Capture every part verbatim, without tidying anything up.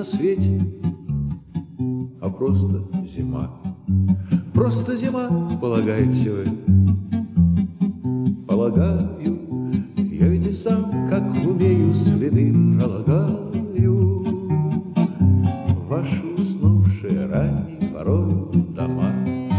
свете, а просто зима. Просто зима, полагаете вы? Полагаю, я ведь и сам, как умею, следы пролагаю. Ваши уснувшие ранней порою дома.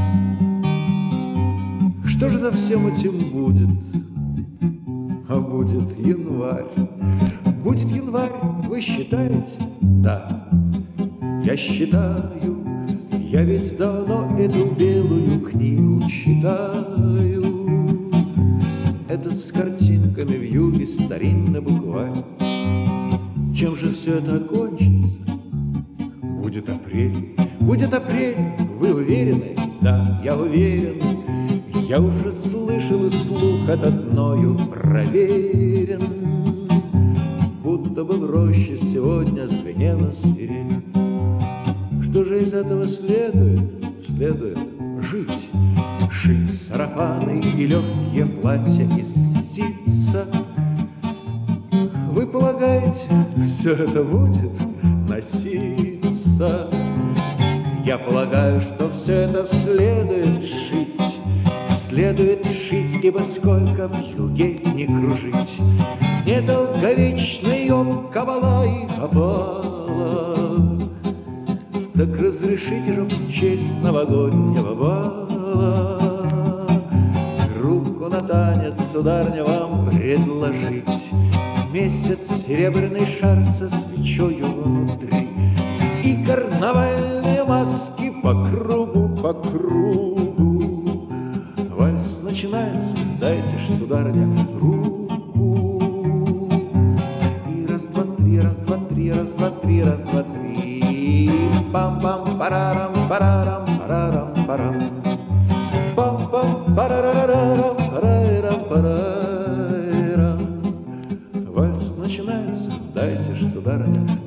Что же за всем этим будет? А будет январь. Будет январь, вы считаете? Да, я считаю. Я ведь давно эту белую книгу читаю. Этот с картинками в юге старинный букварь. Чем же все это окончится? Будет апрель, будет апрель, вы уверены? Да, я уверен. Я уже слышал, и слух этот мною проверен. Будто бы в роще сегодня звенела сирень. Что же из этого следует? Следует жить, шить сарафаны и легкие платья из ситца. Вы полагаете, все это будет носиться? Я полагаю, что все это следует шить. Следует шить, ибо сколько в юге не кружить, недолговечный он кабала и кабала. Так разрешите же в честь новогоднего бала руку на танец, сударыня, вам предложить. Месяц серебряный шар со свечою внутри и карнавальные маски по кругу, по кругу. Вальс начинается, дайте ж, сударыня, руку. И раз, два, три, раз, два, три, раз, два, три, раз, два, три. Пам-пам, парарам, парарам, парарам, парам. Пам-пам, парарарарам, парарам, парарам. Вальс начинается, дайте ж, сударыня,